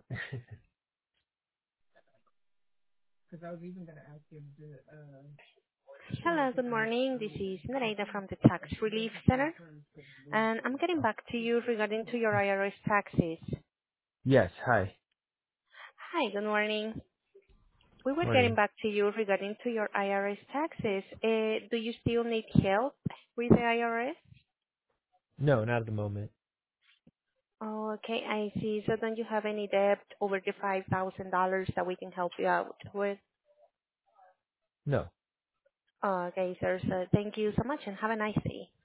Hello, good morning. This is Nereida from the Tax Relief Center, and I'm getting back to you regarding to your IRS taxes. Yes, hi. Hi, good morning. We were getting Morning. back to you regarding to your IRS taxes. Do you still need help with the IRS? No, not at the moment. Oh, okay, I see. So don't you have any debt over the $5,000 that we can help you out with? No. Okay, sir. So thank you so much and have a nice day.